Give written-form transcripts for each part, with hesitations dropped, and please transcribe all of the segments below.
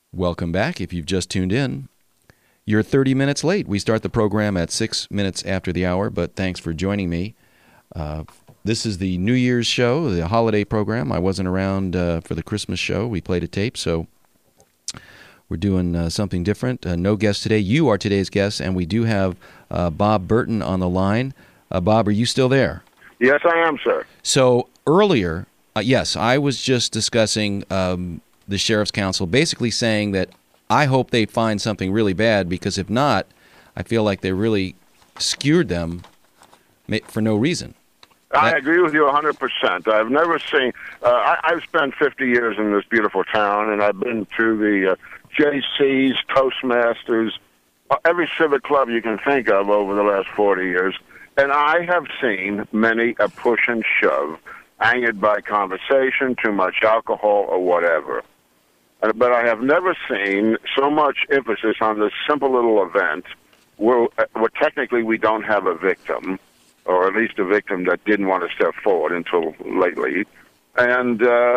Welcome back. If you've just tuned in, you're 30 minutes late. We start the program at 6 minutes after the hour, but thanks for joining me. This is the New Year's show, the holiday program. I wasn't around for the Christmas show. We played a tape, so we're doing something different. No guest today. You are today's guest, and we do have Bob Burton on the line. Bob, are you still there? Yes, I am, sir. So earlier, yes, I was just discussing the Sheriff's Council, basically saying that I hope they find something really bad, because if not, I feel like they really skewered them for no reason. I agree with you 100%. I've never seen... I've spent 50 years in this beautiful town, and I've been to the JCs, Toastmasters, every civic club you can think of over the last 40 years, and I have seen many a push and shove, angered by conversation, too much alcohol, or whatever. But I have never seen so much emphasis on this simple little event where technically we don't have a victim, or at least a victim that didn't want to step forward until lately. And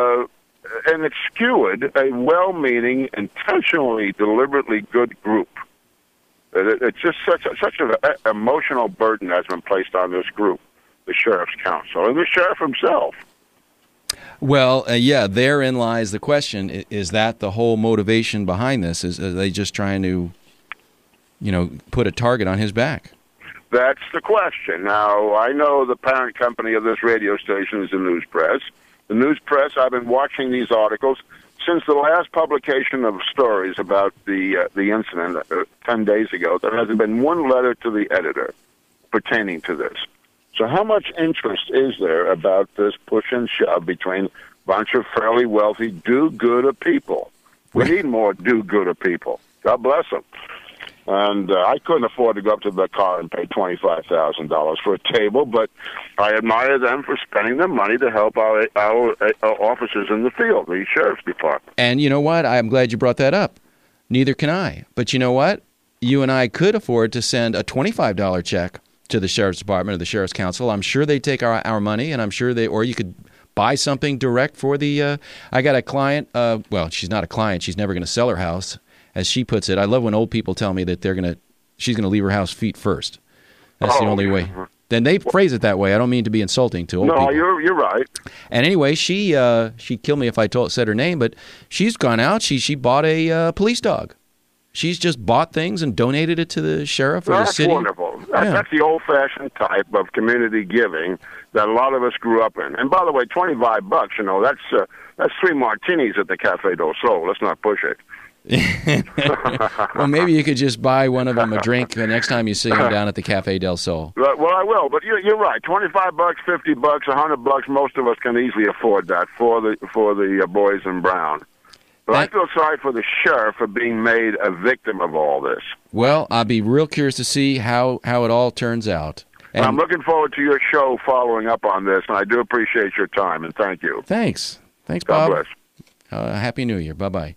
it skewered a well-meaning, intentionally, deliberately good group. It's just such an emotional burden has been placed on this group, the Sheriff's Council, and the sheriff himself. Well, yeah, therein lies the question. Is that the whole motivation behind this? Are they just trying to, put a target on his back? That's the question. Now, I know the parent company of this radio station is the News Press. The News Press, I've been watching these articles since the last publication of stories about the incident 10 days ago. There hasn't been one letter to the editor pertaining to this. So how much interest is there about this push and shove between a bunch of fairly wealthy do-gooder people? We need more do-gooder people. God bless them. And I couldn't afford to go up to the car and pay $25,000 for a table, but I admire them for spending their money to help our officers in the field, the Sheriff's Department. And you know what? I'm glad you brought that up. Neither can I. But you know what? You and I could afford to send a $25 check to the Sheriff's Department or the Sheriff's Council. I'm sure they take our money, and I'm sure or you could buy something direct for the, I got a client, well, she's not a client, she's never going to sell her house, as she puts it. I love when old people tell me that she's going to leave her house feet first. That's the only way. Then they phrase it that way. I don't mean to be insulting to old people. No, you're right. And anyway, she'd kill me if I said her name, but she's gone out, she bought a police dog. She's just bought things and donated it to the sheriff or the city. That's wonderful. That's the old-fashioned type of community giving that a lot of us grew up in. And by the way, $25, that's 3 martinis at the Café del Sol. Let's not push it. Well, maybe you could just buy one of them a drink the next time you see them down at the Café del Sol. Well, I will, but you're right. $25, $50, $100, most of us can easily afford that for the boys in brown. But I feel sorry for the sheriff for being made a victim of all this. Well, I'll be real curious to see how it all turns out. And I'm looking forward to your show following up on this, and I do appreciate your time, and thank you. Thanks, Bob. God bless. Happy New Year. Bye-bye.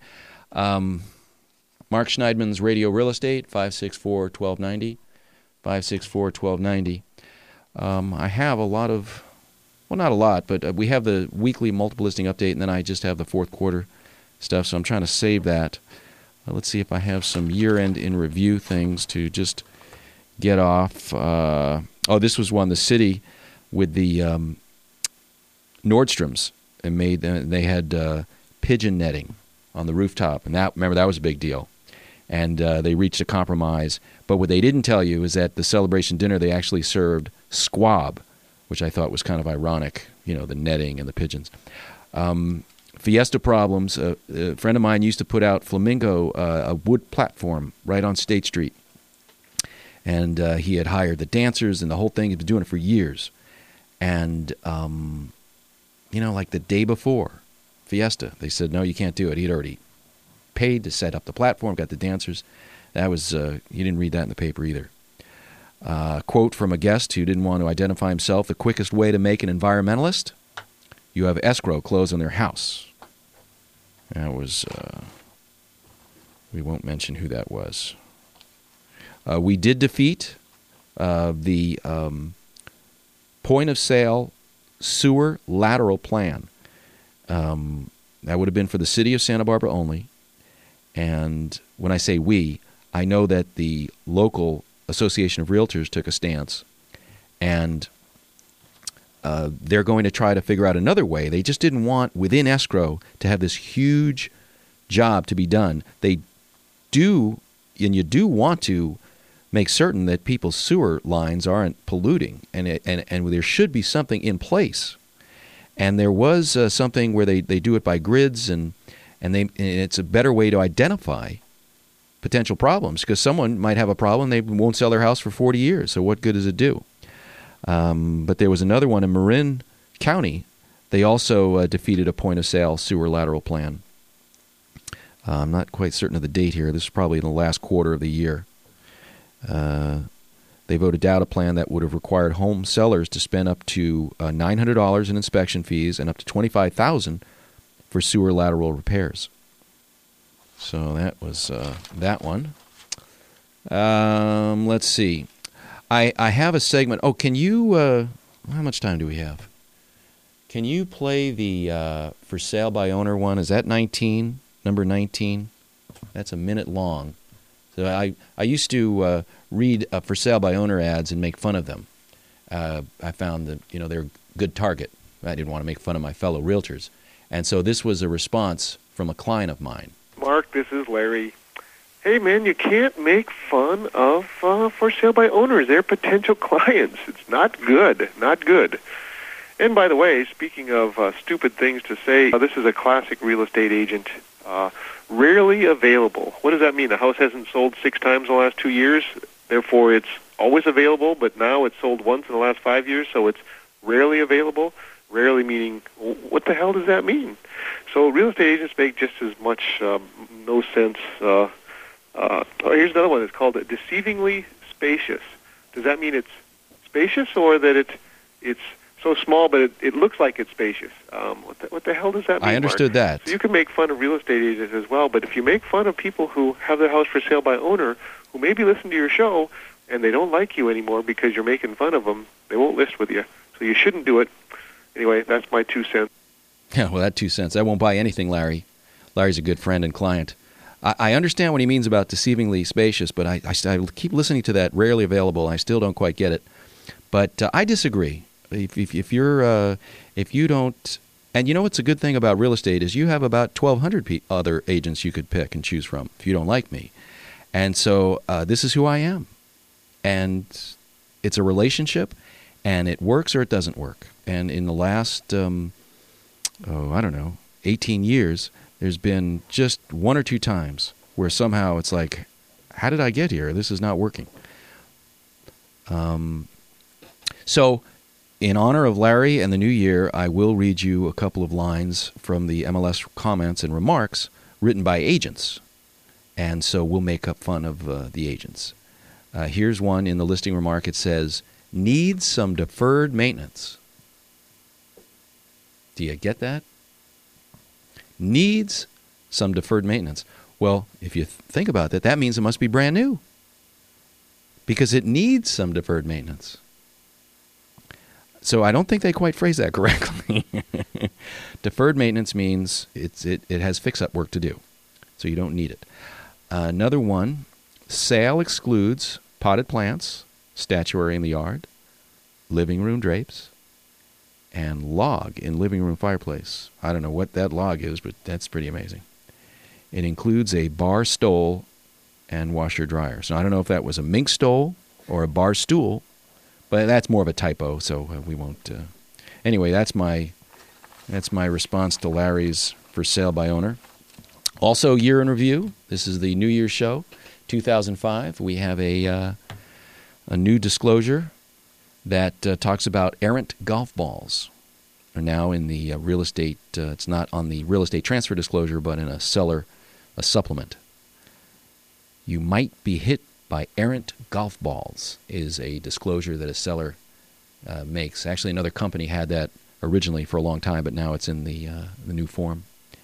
Mark Schneidman's Radio Real Estate, 564-1290, 564-1290. I have a lot of, well, not a lot, but we have the weekly multiple listing update, and then I just have the fourth quarter stuff, so I'm trying to save that. Let's see if I have some year-end in review things to just get off. This was one, the city with the Nordstroms, and they had pigeon netting on the rooftop, and that was a big deal. And they reached a compromise. But what they didn't tell you is that the celebration dinner they actually served squab, which I thought was kind of ironic, the netting and the pigeons. Fiesta problems. A friend of mine used to put out Flamingo, a wood platform right on State Street. And he had hired the dancers and the whole thing. He'd been doing it for years. And, like the day before Fiesta, they said, no, you can't do it. He'd already paid to set up the platform, got the dancers. That was, you didn't read that in the paper either. Quote from a guest who didn't want to identify himself: the quickest way to make an environmentalist, you have escrow closed on their house. That was, we won't mention who that was. We did defeat the point-of-sale sewer lateral plan. That would have been for the city of Santa Barbara only. And when I say we, I know that the local Association of Realtors took a stance, and they're going to try to figure out another way. They just didn't want, within escrow, to have this huge job to be done. They do, and you do want to make certain that people's sewer lines aren't polluting, and there should be something in place. And there was something where they do it by grids, and it's a better way to identify potential problems, because someone might have a problem, they won't sell their house for 40 years, so what good does it do? But there was another one in Marin County. They also defeated a point-of-sale sewer lateral plan. I'm not quite certain of the date here. This is probably in the last quarter of the year. They voted down a plan that would have required home sellers to spend up to $900 in inspection fees and up to $25,000 for sewer lateral repairs. So that was that one. Let's see. I have a segment. Oh, can you... how much time do we have? Can you play the for sale by owner one? Is that 19? Number 19? That's a minute long. So I used to read for sale by owner ads and make fun of them. I found that they're a good target. I didn't want to make fun of my fellow realtors. And so this was a response from a client of mine. Mark, this is Larry. Hey, man, you can't make fun of for sale by owners. They're potential clients. It's not good. Not good. And by the way, speaking of stupid things to say, this is a classic real estate agent. Rarely available. What does that mean? The house hasn't sold 6 times in the last 2 years, therefore it's always available, but now it's sold once in the last 5 years, so it's rarely available. Rarely meaning, what the hell does that mean? So real estate agents make just as much no sense. Here's another one. It's called deceivingly spacious. Does that mean it's spacious, or that it's so small but it looks like it's spacious? What the hell does that mean, I understood Mark? that. So you can make fun of real estate agents as well, but if you make fun of people who have their house for sale by owner, who maybe listen to your show, and they don't like you anymore because you're making fun of them, they won't list with you. So you shouldn't do it. Anyway, that's my 2 cents. Yeah, well, that 2 cents. I won't buy anything, Larry. Larry's a good friend and client. I understand what he means about deceivingly spacious, but I keep listening to that rarely available, and I still don't quite get it. But I disagree. If you don't, and what's a good thing about real estate is you have about 1,200 other agents you could pick and choose from if you don't like me. And so this is who I am. And it's a relationship, and it works or it doesn't work. And in the last, 18 years, there's been just 1 or 2 times where somehow it's like, how did I get here? This is not working. So in honor of Larry and the new year, I will read you a couple of lines from the MLS comments and remarks written by agents. And so we'll make up fun of the agents. Here's one in the listing remark. It says, needs some deferred maintenance. Do you get that? Needs some deferred maintenance. Well, if you think about that, that means it must be brand new, because it needs some deferred maintenance. So I don't think they quite phrase that correctly. Deferred maintenance means it has fix-up work to do, so you don't need it. Another one, sale excludes potted plants, statuary in the yard, living room drapes, and log in living room fireplace. I don't know what that log is, but that's pretty amazing. It includes a bar stole and washer dryer. So I don't know if that was a mink stole or a bar stool, but that's more of a typo, so we won't. Anyway, that's my response to Larry's for sale by owner. Also, year in review. This is the New Year's show, 2005. We have a new disclosure that talks about errant golf balls are now in the real estate. It's not on the real estate transfer disclosure, but in a supplement. You might be hit by errant golf balls is a disclosure that a seller makes. Actually, another company had that originally for a long time, but now it's in the new form.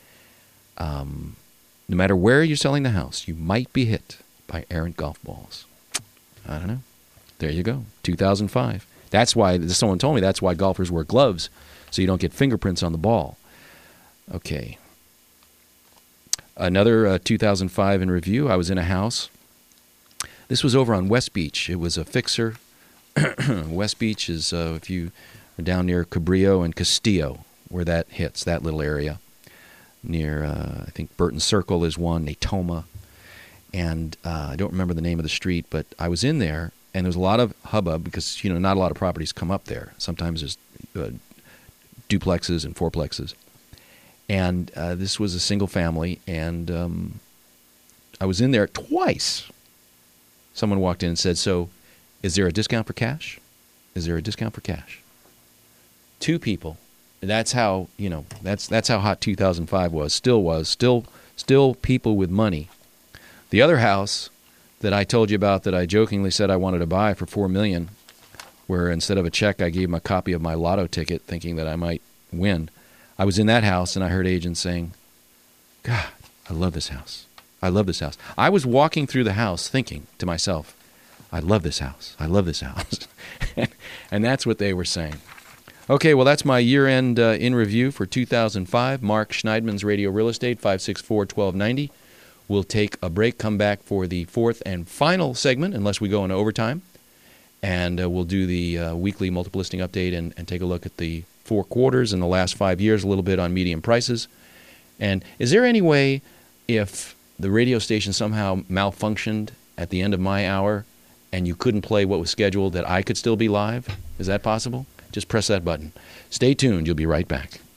No matter where you're selling the house, you might be hit by errant golf balls. I don't know. There you go. 2005. That's why, someone told me that's why golfers wear gloves, so you don't get fingerprints on the ball. Okay. Another 2005 in review, I was in a house. This was over on West Beach. It was a fixer. West Beach is, if you are down near Cabrillo and Castillo, where that hits, that little area. Near, I think Burton Circle is one, Natoma. And I don't remember the name of the street, but I was in there, and there was a lot of hubbub because, not a lot of properties come up there. Sometimes there's duplexes and fourplexes. And this was a single family, and I was in there twice. Someone walked in and said, "So, is there a discount for cash? Is there a discount for cash?" Two people. That's how, that's how hot 2005 was. Still people with money. The other house that I told you about that I jokingly said I wanted to buy for $4 million, where instead of a check I gave him a copy of my lotto ticket thinking that I might win. I was in that house and I heard agents saying, "God, I love this house. I love this house." I was walking through the house thinking to myself, "I love this house. I love this house." And that's what they were saying. Okay, well, that's my year-end in review for 2005. Mark Schneidman's Radio Real Estate, 564-1290. We'll take a break, come back for the fourth and final segment, unless we go into overtime. And we'll do the weekly multiple listing update and take a look at the 4 quarters in the last 5 years, a little bit on median prices. And is there any way, if the radio station somehow malfunctioned at the end of my hour and you couldn't play what was scheduled, that I could still be live? Is that possible? Just press that button. Stay tuned. You'll be right back.